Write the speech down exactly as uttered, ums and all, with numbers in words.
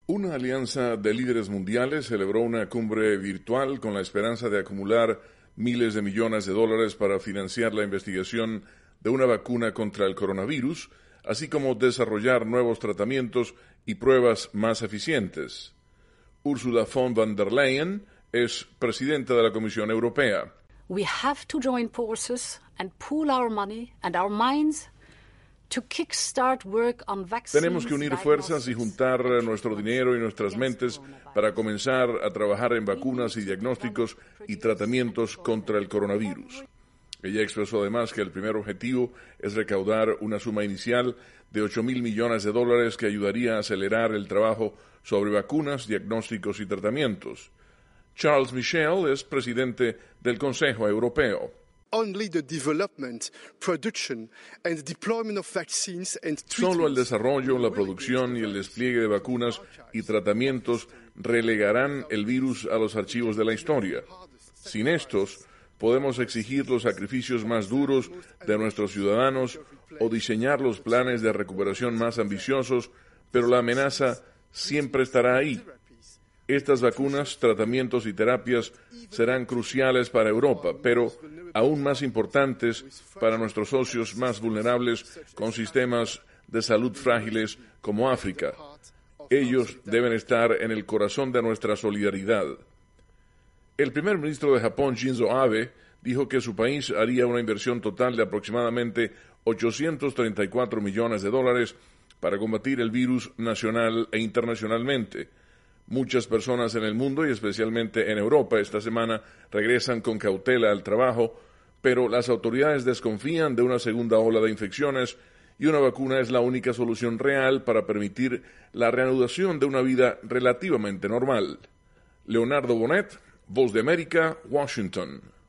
Una alianza de líderes mundiales celebró una cumbre virtual con la esperanza de acumular miles de millones de dólares para financiar la investigación de una vacuna contra el coronavirus, así como desarrollar nuevos tratamientos y pruebas más eficientes. Ursula von der Leyen es presidenta de la Comisión Europea. We have to join forces and pool our money and our minds to kickstart work on vaccines. Tenemos que unir fuerzas y juntar nuestro dinero y nuestras mentes para comenzar a trabajar en vacunas y diagnósticos y tratamientos contra el coronavirus. Ella expresó además que el primer objetivo es recaudar una suma inicial de ocho mil millones de dólares que ayudaría a acelerar el trabajo sobre vacunas, diagnósticos y tratamientos. Charles Michel es presidente del Consejo Europeo. Only the development, production and deployment of vaccines and treatments. Solo el desarrollo, la producción y el despliegue de vacunas y tratamientos relegarán el virus a los archivos de la historia. Sin estos, podemos exigir los sacrificios más duros de nuestros ciudadanos o diseñar los planes de recuperación más ambiciosos, pero la amenaza siempre estará ahí. Estas vacunas, tratamientos y terapias serán cruciales para Europa, pero aún más importantes para nuestros socios más vulnerables con sistemas de salud frágiles como África. Ellos deben estar en el corazón de nuestra solidaridad. El primer ministro de Japón, Shinzo Abe, dijo que su país haría una inversión total de aproximadamente ochocientos treinta y cuatro millones de dólares para combatir el virus nacional e internacionalmente. Muchas personas en el mundo y especialmente en Europa esta semana regresan con cautela al trabajo, pero las autoridades desconfían de una segunda ola de infecciones y una vacuna es la única solución real para permitir la reanudación de una vida relativamente normal. Leonardo Bonet, Voz de América, Washington.